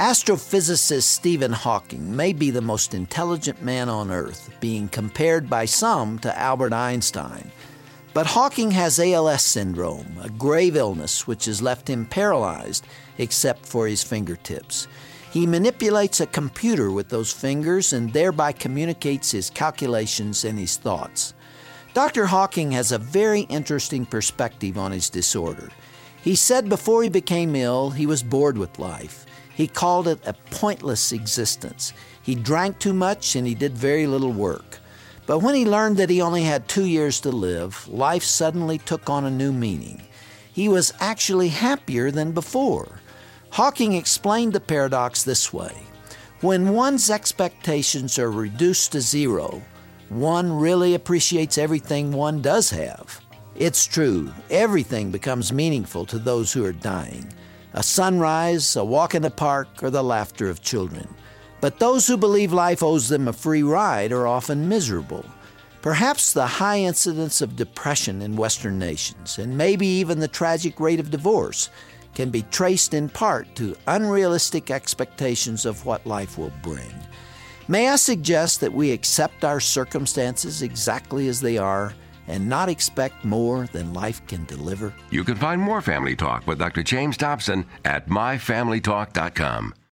Astrophysicist Stephen Hawking may be the most intelligent man on Earth, being compared by some to Albert Einstein. But Hawking has ALS syndrome, a grave illness which has left him paralyzed except for his fingertips. He manipulates a computer with those fingers and thereby communicates his calculations and his thoughts. Dr. Hawking has a very interesting perspective on his disorder. He said before he became ill, he was bored with life. He called it a pointless existence. He drank too much and he did very little work. But when he learned that he only had 2 years to live, life suddenly took on a new meaning. He was actually happier than before. Hawking explained the paradox this way. When one's expectations are reduced to zero, one really appreciates everything one does have. It's true, everything becomes meaningful to those who are dying. A sunrise, a walk in the park, or the laughter of children. But those who believe life owes them a free ride are often miserable. Perhaps the high incidence of depression in Western nations, and maybe even the tragic rate of divorce, can be traced in part to unrealistic expectations of what life will bring. May I suggest that we accept our circumstances exactly as they are and not expect more than life can deliver? You can find more Family Talk with Dr. James Dobson at myfamilytalk.com.